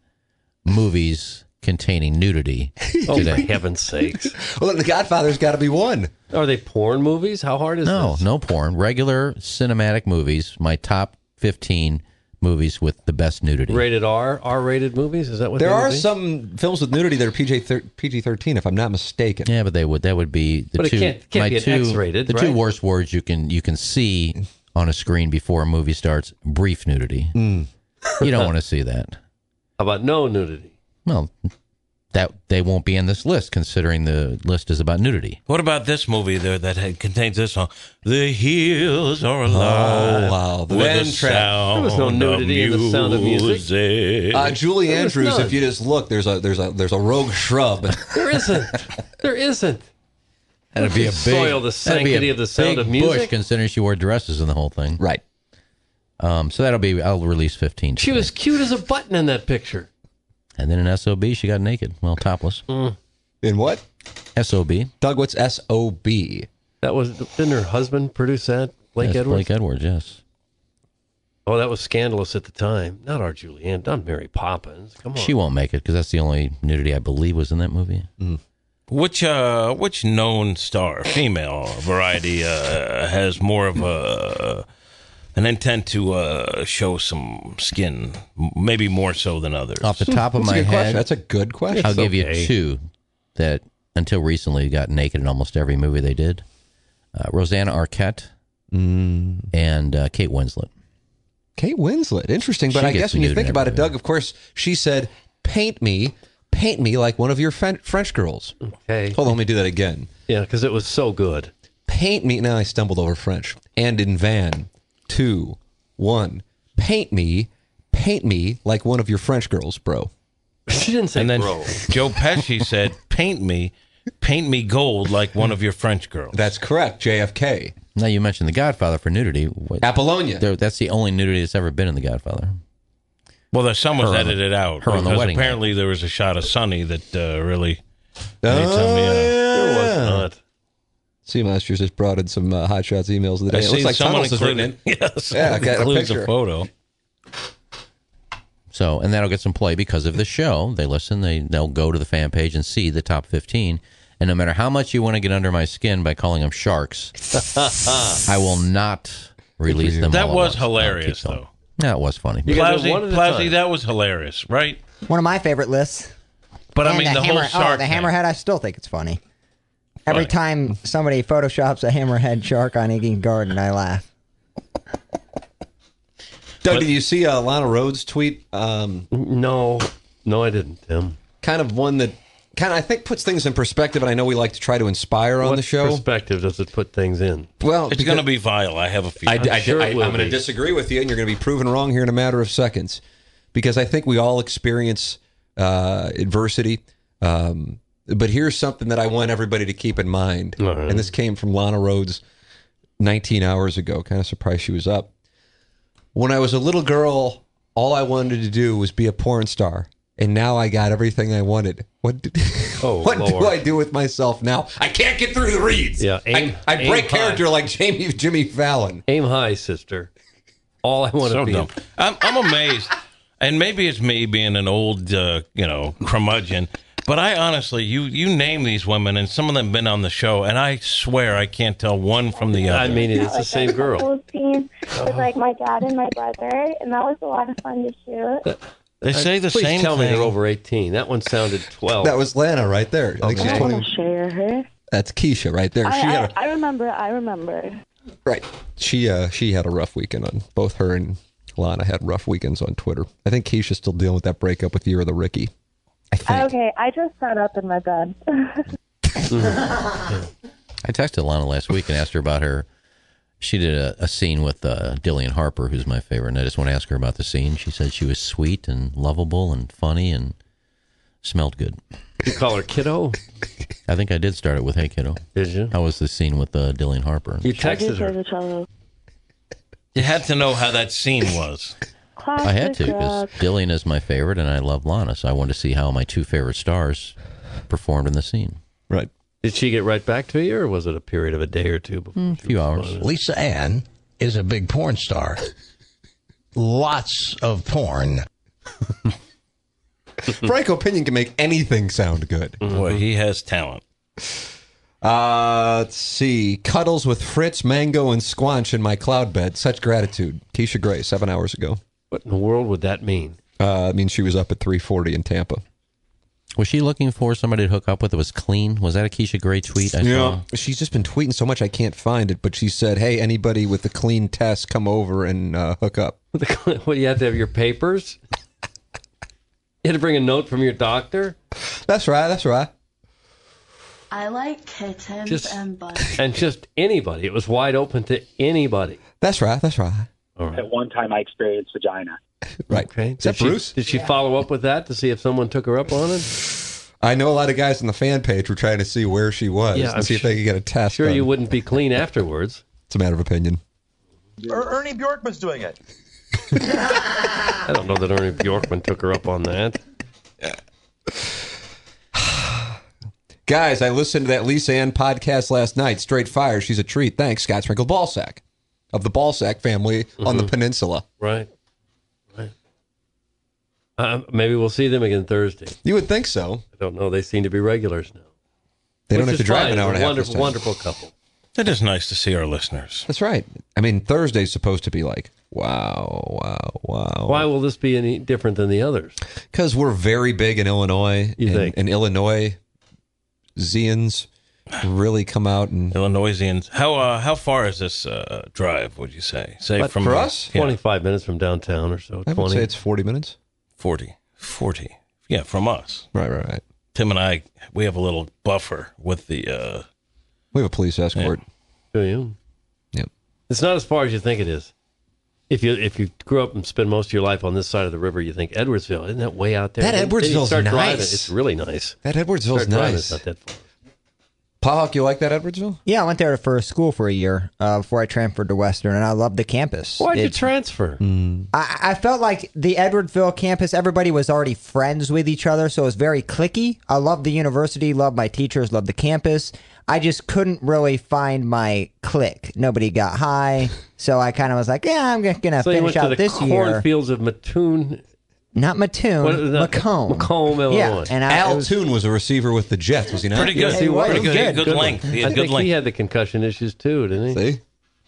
movies containing nudity Oh, for today. heaven's sakes. Well, The Godfather's got to be one. Are they porn movies? How hard is this? No porn. Regular cinematic movies. My top 15 movies with the best nudity. Rated R, R-rated movies? Is that what There they would are be? some films with nudity that are PG-13, if I'm not mistaken. Yeah, but that would be the But it two. can't my be an two, X-rated, the two right? worst words you can see on a screen before a movie starts: brief nudity. You don't want to see that. How about no nudity? Well, that they won't be in this list, considering the list is about nudity. What about this movie there that contains this song? The hills are alive. Oh, wow. With Then the track. sound There was no nudity in The Sound of Music. Julie There was Andrews, none. if you just look, there's a rogue shrub. There isn't. There isn't. That'd be a big Soil the that'd be a sanctity of The Sound big of Music. Bush, considering she wore dresses in the whole thing. Right. So that'll be. I'll release 15. She today. was cute as a button in that picture. And then in SOB, she got naked. Well, topless. In what? SOB. Doug, what's S-O-B? That was, didn't her husband produce that? Blake Yes, Edwards? Blake Edwards, yes. Oh, that was scandalous at the time. Not our Julianne, not Mary Poppins. Come on. She won't make it because that's the only nudity I believe was in that movie. Which known star, female variety, has more of an intent to show some skin, maybe more so than others? Off the top of That's a my good question. head, That's a good question. I'll give okay. you two that until recently got naked in almost every movie they did. Rosanna Arquette and Kate Winslet. Kate Winslet. Interesting, but She I gets guess when you nude think in about it, everything. Doug, of course, she said, paint me like one of your French girls. Okay. Hold on, let me do that again. Yeah, because it was so good. Paint me. Now I stumbled over French. And in van, 2, 1. Paint me like one of your French girls, bro. She didn't say And then bro. Joe Pesci said, paint me gold like one of your French girls. That's correct, JFK. Now you mentioned The Godfather for nudity. Apollonia. That's the only nudity that's ever been in The Godfather. Well, the some was Her on the- edited out. her on the because wedding apparently there was a shot of Sonny that really Oh, made some, yeah. There was not. Seamasters just brought in some Hot Shots emails of the I day. It see looks like someone Tunnels is written in. Yes, Yeah, I got a includes picture. a photo. So, and that'll get some play because of the show. They listen, they'll go to the fan page and see the top 15. And no matter how much you want to get under my skin by calling them sharks, I will not release them. That all at was once. I'll hilarious, keep going. though. No, it was funny. Plowsy, that was hilarious, right? One of my favorite lists. But I mean, the whole shark the thing. hammerhead, I still think it's funny. Every time somebody photoshops a hammerhead shark on Iggy Garden, I laugh. Doug, did you see Lana Rhodes' tweet? No, I didn't, Tim. Kind of one that I think puts things in perspective, and I know we like to try to inspire on the show. What perspective does it put things in? Well, it's going to be vile. I have a feeling. I'm going to disagree with you, and you're going to be proven wrong here in a matter of seconds, because I think we all experience adversity. But here's something that I want everybody to keep in mind, and this came from Lana Rhodes 19 hours ago. Kind of surprised she was up. When I was a little girl, all I wanted to do was be a porn star. And now I got everything I wanted. What do I do with myself now? I can't get through the reads. Yeah, I break character like Jimmy Fallon. Aim high, sister. All I want to be. Dumb. I'm amazed, and maybe it's me being an old, curmudgeon. But I honestly, you name these women, and some of them have been on the show, and I swear I can't tell one from the other. I mean, it's the same girl. Whole scene with like my dad and my brother, and that was a lot of fun to shoot. They say the same thing. Please tell me they're over 18. That one sounded 12. That was Lana right there. I think she's 20. Share her. That's Keisha right there. I remember. Right. She had a rough weekend on both her and Lana had rough weekends on Twitter. I think Keisha's still dealing with that breakup with Yura the Ricky. I think. Okay, I just sat up in my bed. I texted Lana last week and asked her about her. She did a scene with Dillian Harper, who's my favorite, and I just want to ask her about the scene. She said she was sweet and lovable and funny and smelled good. You call her kiddo? I think I did start it with, hey, kiddo. Did you? How was the scene with Dillian Harper? You texted her. You had to know how that scene was. I had to, because Dillian is my favorite, and I love Lana, so I wanted to see how my two favorite stars performed in the scene. Right. Did she get right back to you, or was it a period of a day or two before? A few hours. Lisa Ann is a big porn star. Lots of porn. Frank Opinion can make anything sound good. Boy, he has talent. Let's see. Cuddles with Fritz, Mango, and Squanch in my cloud bed. Such gratitude. Keisha Gray, 7 hours ago. What in the world would that mean? It means she was up at 3:40 in Tampa. Was she looking for somebody to hook up with that was clean? Was that a Keisha Gray tweet I saw? She's just been tweeting so much I can't find it, but she said, hey, anybody with a clean test, come over and hook up. What, do you have to have your papers? You had to bring a note from your doctor? That's right. I like kittens and bunnies. And just anybody. It was wide open to anybody. That's right. All right. At one time, I experienced vagina. Right. Okay. Is that Bruce? Did she follow up with that to see if someone took her up on it? I know a lot of guys on the fan page were trying to see where she was and see if they could get a test. Sure, you wouldn't be clean afterwards. It's a matter of opinion. Ernie Bjorkman's doing it. I don't know that Ernie Bjorkman took her up on that. Guys, I listened to that Lisa Ann podcast last night. Straight fire. She's a treat. Thanks, Scott Sprinkle Ballsack of the Ballsack family on the peninsula. Right. Maybe we'll see them again Thursday. You would think so. I don't know. They seem to be regulars now. They don't have to drive an hour and a half. Wonderful couple. It is nice to see our listeners. That's right. I mean, Thursday's supposed to be like, wow. Why will this be any different than the others? Because we're very big in Illinois. You think? And Illinoisians really come out and Illinoisians. How far is this drive? Would you say? Say from for us, 25 minutes from downtown or so. I would say it's 40 minutes. 40. Yeah, from us. Right. Tim and I, we have a little buffer with the. We have a police escort. Do you? Yep. It's not as far as you think it is. If you grew up and spend most of your life on this side of the river, you think Edwardsville, isn't that way out there? That Edwardsville's nice. Driving, it's really nice. That Edwardsville's nice. It's not that far. Pahawk, you like that Edwardsville? Yeah, I went there for school for a year before I transferred to Western, and I loved the campus. Why'd you transfer? I felt like the Edwardsville campus, everybody was already friends with each other, so it was very cliquey. I loved the university, loved my teachers, loved the campus. I just couldn't really find my clique. Nobody got high, so I kind of was like, yeah, I'm going to finish out this year. Cornfields of Mattoon. Not Mattoon, Macomb. Macomb, Illinois. Yeah, and Al Toon was a receiver with the Jets, was he not? Pretty good. He was. Pretty good. Good length. He had I good think length. he had the concussion issues too, didn't he? See?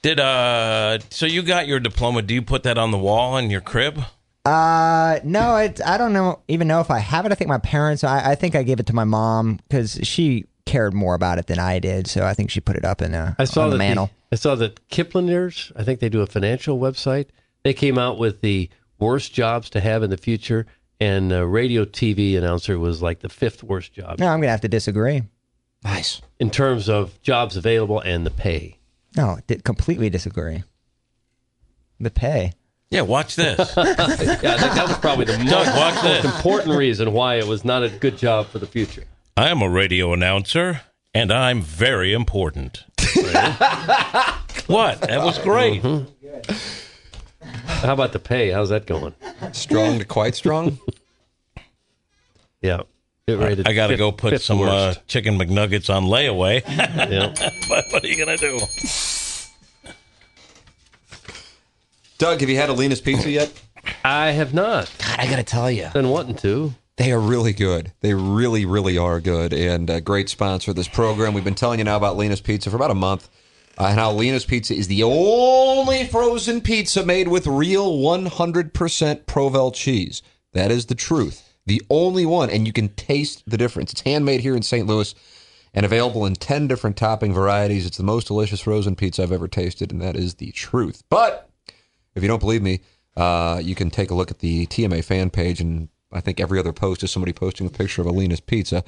So you got your diploma. Do you put that on the wall in your crib? No, I don't even know if I have it. I think my parents, I think I gave it to my mom because she cared more about it than I did. So I think she put it up on the mantle. I saw that Kiplinger's, I think they do a financial website. They came out with the worst jobs to have in the future, and a radio TV announcer was like the 5th worst job. No, I'm going to have to disagree. Nice. In terms of jobs available and the pay. No, completely disagree. The pay. Yeah, watch this. Yeah, I think that was probably the most important reason why it was not a good job for the future. I am a radio announcer, and I'm very important. What? That was great. Mm-hmm. How about the pay? How's that going? Strong to quite strong? Yeah. I got to go put some chicken McNuggets on layaway. Yeah. But what are you going to do? Doug, have you had Alina's Pizza yet? I have not. God, I got to tell you. Been wanting to. They are really good. They really, really are good, and a great sponsor of this program. We've been telling you now about Lena's Pizza for about a month, and how Lena's Pizza is the only frozen pizza made with real 100% Provel cheese. That is the truth. The only one, and you can taste the difference. It's handmade here in St. Louis and available in 10 different topping varieties. It's the most delicious frozen pizza I've ever tasted, and that is the truth. But if you don't believe me, you can take a look at the TMA fan page, and I think every other post is somebody posting a picture of Alina's Pizza.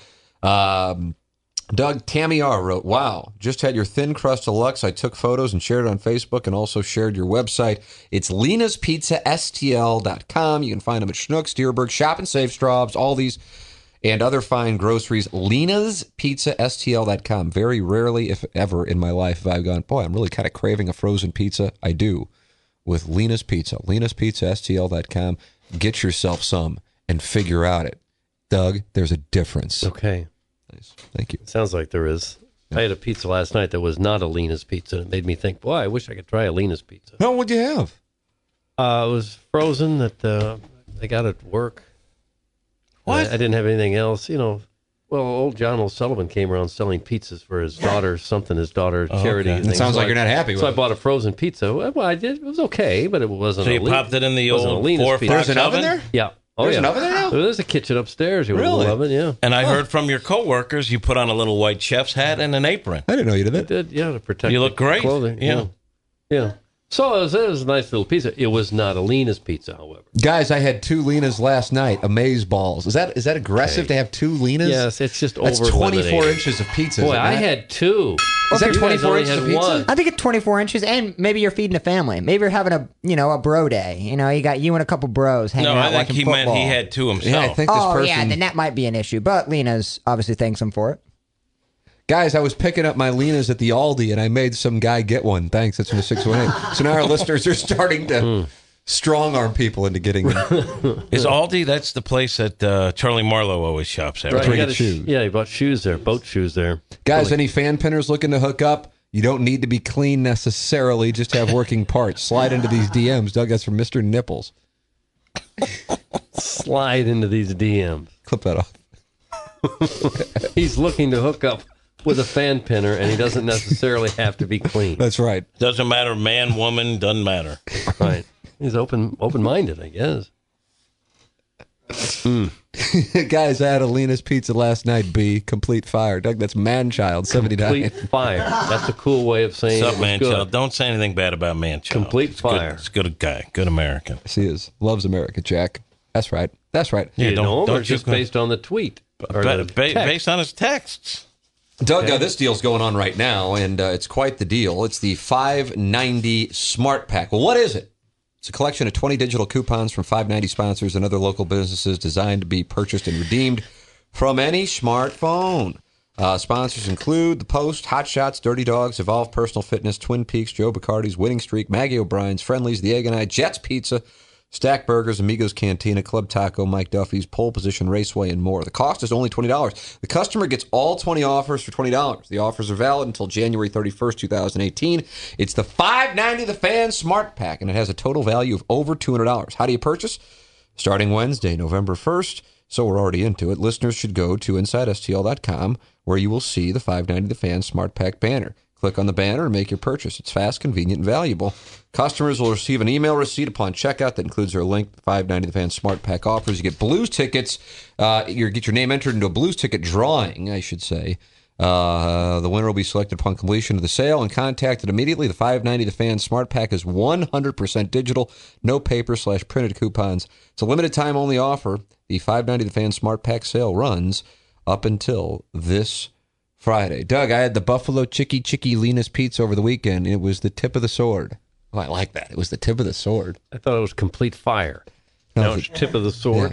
Doug, Tammy R. wrote, wow, just had your thin crust deluxe. I took photos and shared it on Facebook and also shared your website. It's lenaspizzastl.com. You can find them at Schnucks, Deerberg, Shop and Save, Straub's, Aldi's, and other fine groceries. lenaspizzastl.com. Very rarely, if ever, in my life have I gone, boy, I'm really kind of craving a frozen pizza. I do with Lena's Pizza. lenaspizzastl.com. Get yourself some and figure out it. Doug, there's a difference. Okay. Nice. Thank you. Sounds like there is. Yeah. I had a pizza last night that was not a Lena's Pizza. It made me think, boy, I wish I could try a Lena's Pizza. No, what'd you have? It was frozen that they got at work. What? I didn't have anything else. You know, well, old John O'Sullivan came around selling pizzas for his daughter, charity. Okay. It sounds like you're not happy with it. So I bought a frozen pizza. Well, I did. It was okay, but it wasn't So you popped it in the old 4-fox There's an oven there? Yeah. Oh, There's yeah. an oven there now? There's a kitchen upstairs. You Really? Oven, yeah. And I heard from your coworkers you put on a little white chef's hat and an apron. I didn't know you did I that. did, yeah, to protect You look the great. clothing. Yeah. Yeah. So it was a nice little pizza. It was not a Lena's Pizza, however. Guys, I had 2 Lenas last night. Amaze balls. Is that aggressive to have 2 Lenas? Yes, it's just That's over 24 inches of pizza. Boy, is it I not? had 2. Is that You guys 24 only inches of had pizza? one. I think it's 24 inches, and maybe you're feeding a family. Maybe you're having a bro day. You know, you got you and a couple bros hanging No, out I think watching he football. meant he had 2 himself. Yeah, I think this person... yeah, then that might be an issue. But Lena's obviously thanks him for it. Guys, I was picking up my Lenas at the Aldi, and I made some guy get one. Thanks, that's from the 618. So now our listeners are starting to strong-arm people into getting them. Is Aldi, that's the place that Charlie Marlowe always shops at, Right, where you you got get shoes. Yeah, he bought shoes there, boat shoes there. Guys, any fan pinners looking to hook up? You don't need to be clean necessarily. Just have working parts. Slide into these DMs. Doug, that's from Mr. Nipples. Slide into these DMs. Clip that off. He's looking to hook up with a fan pinner, and he doesn't necessarily have to be clean. That's right. Doesn't matter, man, woman, doesn't matter. Right. He's open-minded, I guess. Guys, I had Alina's Pizza last night. B, complete fire. Doug, that's man-child, 79. Complete fire. That's a cool way of saying What's it up, was man, good. child? Don't say anything bad about man, child. Complete It's fire. Good, it's a good guy, good American. Yes, he is. Loves America, Jack. That's right. That's right. You know him, or you just go- based on the tweet? Or the text? Based on his texts. Doug, Okay. this deal's going on right now, and it's quite the deal. It's the $5.90 Smart Pack. Well, what is it? It's a collection of 20 digital coupons from $5.90 sponsors and other local businesses designed to be purchased and redeemed from any smartphone. Sponsors include The Post, Hot Shots, Dirty Dogs, Evolve Personal Fitness, Twin Peaks, Joe Bacardi's, Winning Streak, Maggie O'Brien's, Friendly's, The Egg and I, Jets Pizza, Stack Burgers, Amigos Cantina, Club Taco, Mike Duffy's, Pole Position Raceway, and more. The cost is only $20. The customer gets all 20 offers for $20. The offers are valid until January 31st, 2018. It's the $5.90 The Fan Smart Pack, and it has a total value of over $200. How do you purchase? Starting Wednesday, November 1st, so we're already into it, listeners should go to InsideSTL.com, where you will see the $5.90 The Fan Smart Pack banner. Click on the banner and make your purchase. It's fast, convenient, and valuable. Customers will receive an email receipt upon checkout that includes their link. The 590 The Fan Smart Pack offers. You get Blues tickets. You get your name entered into a Blues ticket drawing, I should say. The winner will be selected upon completion of the sale and contacted immediately. The 590 The Fan Smart Pack is 100% digital, no paper/printed coupons. It's a limited time only offer. The 590 The Fan Smart Pack sale runs up until this Friday. Doug, I had the Buffalo Chicky Lena's Pizza over the weekend. It was the tip of the sword. Oh, I like that. It was the tip of the sword. I thought it was complete fire. Now it's tip of the sword. Yeah.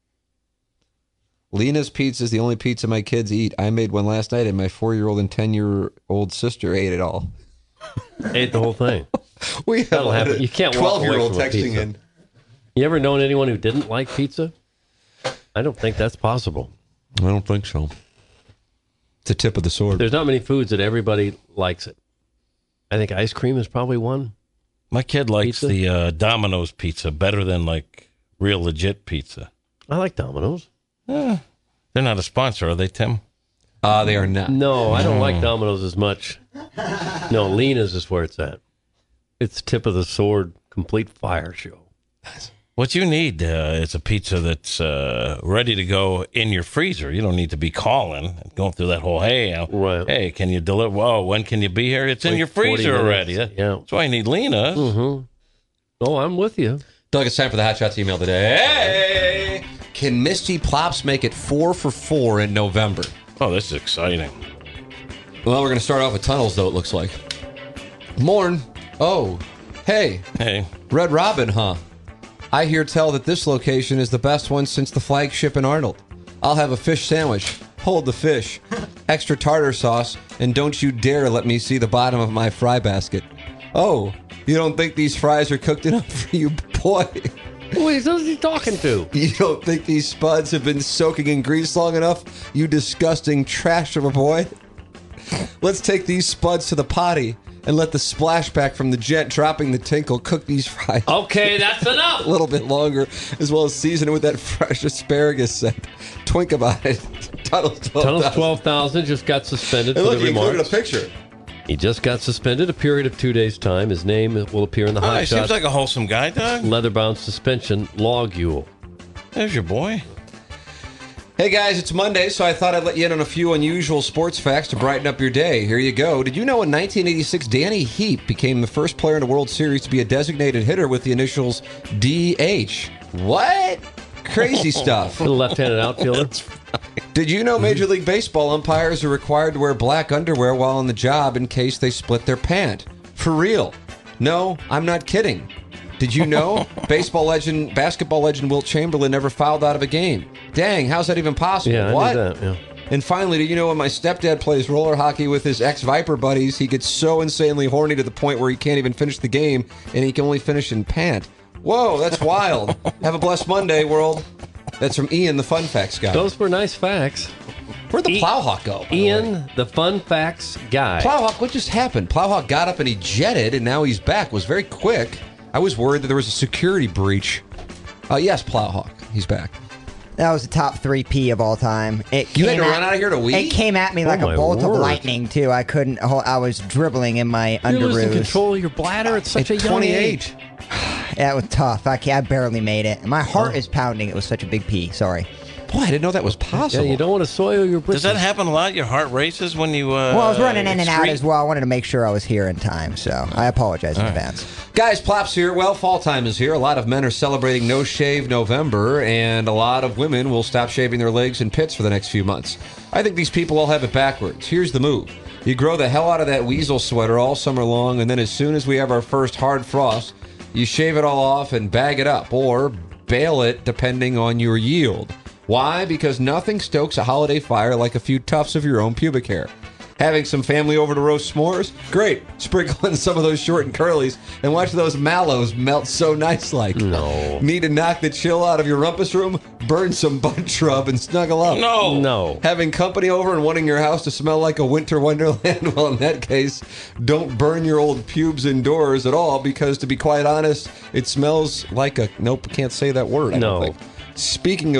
Lena's Pizza is the only pizza my kids eat. I made one last night, and my 4-year-old and 10-year-old sister ate it all. Ate the whole thing. That'll happen. You can't walk away 12-year-old from a texting pizza. in. You ever known anyone who didn't like pizza? I don't think that's possible. I don't think so. It's a tip of the sword. There's not many foods that everybody likes it. I think ice cream is probably one. My kid likes the Domino's pizza better than like real legit pizza. I like Domino's. They're not a sponsor, are they, Tim? They are not. No, I don't like Domino's as much. No, Lena's is where it's at. It's tip of the sword, complete fire show. What you need is a pizza that's ready to go in your freezer. You don't need to be calling and going through that whole, hey, can you deliver? Whoa, when can you be here? It's in your freezer already. Yeah. That's why you need Lena's. Mm-hmm. Oh, I'm with you. Doug, it's time for the Hot Shots email today. Hey! Can Misty Plops make it 4 for 4 in November? Oh, this is exciting. Well, we're going to start off with tunnels, though, it looks like. Morn. Oh, hey. Hey. Red Robin, huh? I hear tell that this location is the best one since the flagship in Arnold. I'll have a fish sandwich. Hold the fish. Extra tartar sauce. And don't you dare let me see the bottom of my fry basket. Oh, you don't think these fries are cooked enough for you, boy? Wait, who's he talking to? You don't think these spuds have been soaking in grease long enough, you disgusting trash of a boy? Let's take these spuds to the potty and let the splashback from the jet dropping the tinkle cook these fries. Okay, that's enough. A little bit longer, as well as season it with that fresh asparagus scent. Twink about it. Tunnels 12,000 just got suspended and for look, the he included remarks. a picture. He just got suspended a period of 2 days' time. His name will appear in the Hot He Shots seems like a wholesome guy, Doug. leather-bound suspension logule. There's your boy. Hey guys, it's Monday, so I thought I'd let you in on a few unusual sports facts to brighten up your day. Here you go. Did you know in 1986, Danny Heap became the first player in the World Series to be a designated hitter with the initials DH? What? Crazy stuff. The left-handed outfielder. Did you know Major League Baseball umpires are required to wear black underwear while on the job in case they split their pant? For real? No, I'm not kidding. Did you know basketball legend Wilt Chamberlain never fouled out of a game? Dang, how's that even possible? Yeah, What? I knew that, yeah. And finally, did you know when my stepdad plays roller hockey with his ex-Viper buddies, he gets so insanely horny to the point where he can't even finish the game, and he can only finish in pant? Whoa, that's wild. Have a blessed Monday, world. That's from Ian, the Fun Facts guy. Those were nice facts. Where'd the Plowhawk go? Ian, the Fun Facts guy. Plowhawk, what just happened? Plowhawk got up and he jetted, and now he's back. It was very quick. I was worried that there was a security breach. Yes, Plowhawk, he's back. That was the top 3P of all time. You had to run out of here to wee? It came at me like a bolt of word. lightning, too. I couldn't. I was dribbling in my You're losing underoos. control of your bladder at such a young 28. age. Yeah, it was tough. I barely made it. My heart is pounding. It was such a big P. Sorry. Boy, I didn't know that was Yeah, possible. you don't want to soil your britches. Does that happen a lot? Your heart races when you Well, I was running in and out street? as well. I wanted to make sure I was here in time, so I apologize in advance. Guys, Plops here. Well, fall time is here. A lot of men are celebrating No Shave November, and a lot of women will stop shaving their legs and pits for the next few months. I think these people all have it backwards. Here's the move. You grow the hell out of that weasel sweater all summer long, and then as soon as we have our first hard frost, you shave it all off and bag it up, or bale it depending on your yield. Why? Because nothing stokes a holiday fire like a few tufts of your own pubic hair. Having some family over to roast s'mores? Great. Sprinkle in some of those short and curlies and watch those mallows melt so nice-like. No. Need to knock the chill out of your rumpus room? Burn some butt shrub and snuggle up. No. Having company over and wanting your house to smell like a winter wonderland? Well, in that case, don't burn your old pubes indoors at all because, to be quite honest, it smells like a... Nope, can't say that word. I don't think. Speaking of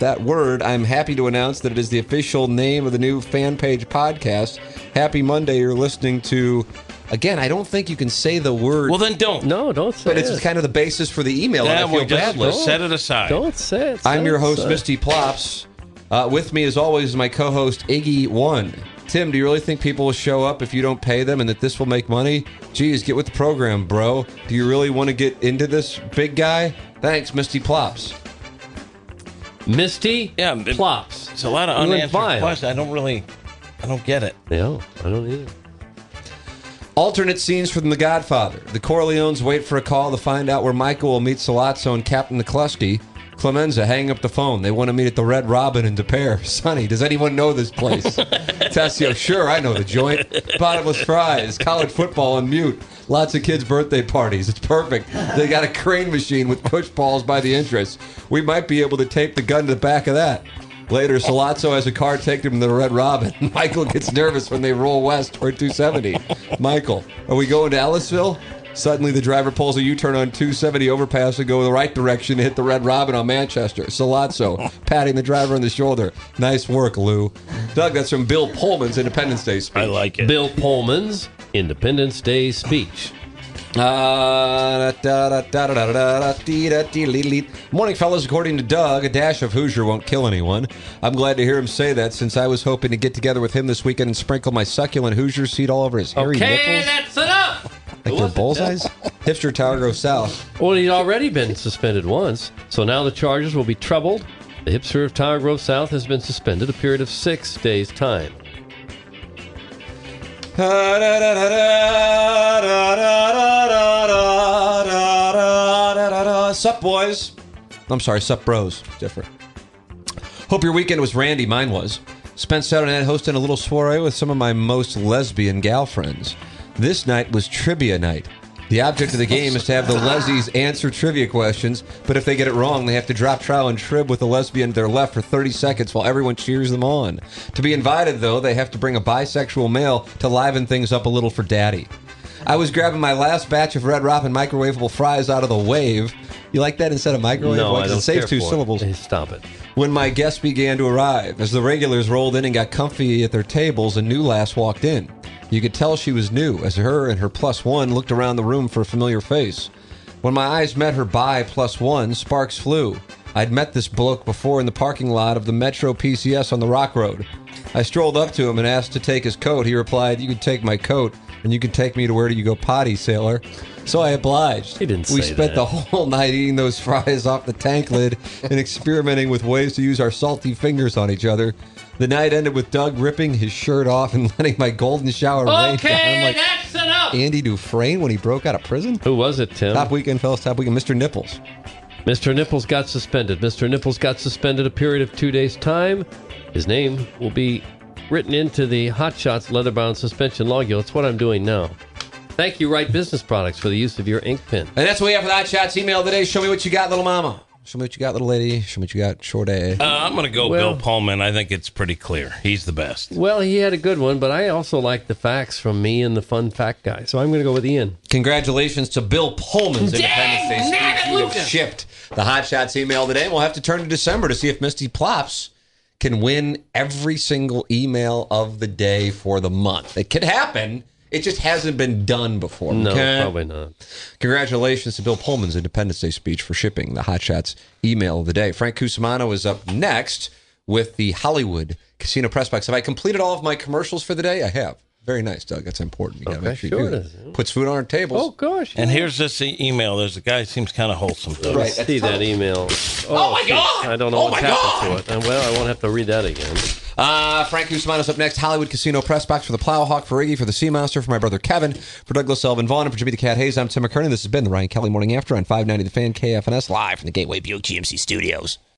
that word, I'm happy to announce that it is the official name of the new fan page podcast. Happy Monday. You're listening to, again, I don't think you can say the word. Well, then don't. No, don't say it. But it's kind of the basis for the email. Yeah, and I feel badly. Set it aside. Don't say it. I'm your host, Misty Plops. With me, as always, is my co-host, Iggy1. Tim, do you really think people will show up if you don't pay them and that this will make money? Geez, get with the program, bro. Do you really want to get into this, big guy? Thanks, Misty Plops. Misty Plops. It's a lot of unanswered questions. I don't get it. No, I don't either. Alternate scenes from The Godfather. The Corleones wait for a call to find out where Michael will meet Sollozzo and Captain McCluskey. Clemenza, hang up the phone. They want to meet at the Red Robin in De Pere. Sonny, does anyone know this place? Tessio, sure, I know the joint. Bottomless fries, college football on mute. Lots of kids' birthday parties. It's perfect. They got a crane machine with push balls by the entrance. We might be able to tape the gun to the back of that. Later, Sollozzo has a car taking him to the Red Robin. Michael gets nervous when they roll west toward 270. Michael, are we going to Ellisville? Suddenly, the driver pulls a U-turn on 270 overpass and go in the right direction to hit the Red Robin on Manchester. Sollozzo patting the driver on the shoulder. Nice work, Lou. Doug, that's from Bill Pullman's Independence Day speech. I like it. Bill Pullman's Independence Day speech. Morning, fellas. According to Doug, a dash of Hoosier won't kill anyone. I'm glad to hear him say that, since I was hoping to get together with him this weekend and sprinkle my succulent Hoosier seed all over his hairy nipples. Okay, that's enough! Like they're bullseyes? Hipster Tower goes south. Well, he'd already been suspended once, so now the charges will be trebled. The hipster of Tower Grove South has been suspended a period of 6 days' time. Sup, boys? I'm sorry, sup, bros. Different. Hope your weekend was randy. Mine was. Spent Saturday night hosting a little soiree with some of my most lesbian gal friends. This night was trivia night. The object of the game is to have the lesies answer trivia questions, but if they get it wrong, they have to drop trowel and trib with the lesbian to their left for 30 seconds while everyone cheers them on. To be invited, though, they have to bring a bisexual male to liven things up a little for daddy. I was grabbing my last batch of Red Robin microwavable fries out of the wave. You like that instead of microwave? No, I don't it saves care 2 for syllables. It. Stop it. When my guests began to arrive, as the regulars rolled in and got comfy at their tables, a new lass walked in. You could tell she was new, as her and her +1 looked around the room for a familiar face. When my eyes met her bi +1, sparks flew. I'd met this bloke before in the parking lot of the Metro PCS on the Rock Road. I strolled up to him and asked to take his coat. He replied, "You can take my coat, and you can take me to where do you go potty, sailor?" So I obliged. He didn't say We spent the whole night eating those fries off the tank lid and experimenting with ways to use our salty fingers on each other. The night ended with Doug ripping his shirt off and letting my golden shower rain down. I'm like that's enough! Andy Dufresne when he broke out of prison. Who was it, Tim? Top weekend, fellas. Top weekend. Mr. Nipples. Mr. Nipples got suspended. Mr. Nipples got suspended a period of 2 days' time. His name will be written into the Hot Shots leather-bound suspension log. That's what I'm doing now. Thank you, Wright Business Products, for the use of your ink pen. And that's what we have for the Hot Shots email today. Show me what you got, little mama. Show me what you got, little lady. Show me what you got, short A. I'm going to go Bill Pullman. I think it's pretty clear. He's the best. Well, he had a good one, but I also like the facts from me and the fun fact guy. So I'm going to go with Ian. Congratulations to Bill Pullman's Independence Day speech. You have shipped the Hot Shots email today. We'll have to turn to December to see if Misty Plops can win every single email of the day for the month. It could happen. It just hasn't been done before. No, okay? probably not. Congratulations to Bill Pullman's Independence Day speech for shipping the Hot Shots email of the day. Frank Cusimano is up next with the Hollywood Casino Press Box. Have I completed all of my commercials for the day? I have. Very nice, Doug. That's important. You got to make sure you do that. Puts food on our tables. Oh, gosh. And here's this email. There's a guy who seems kind of wholesome. Doug. Right. See that email. Oh my God! I don't know what's happened to it. Well, I won't have to read that again. Frank Cusimano's up next. Hollywood Casino Press Box for the Plowhawk, for Iggy, for the Sea Monster, for my brother Kevin, for Douglas Sullivan Vaughn, and for Jimmy the Cat Hayes. I'm Tim McKernan. This has been the Ryan Kelly Morning After on 590 The Fan, KFNS, live from the Gateway Buick GMC Studios.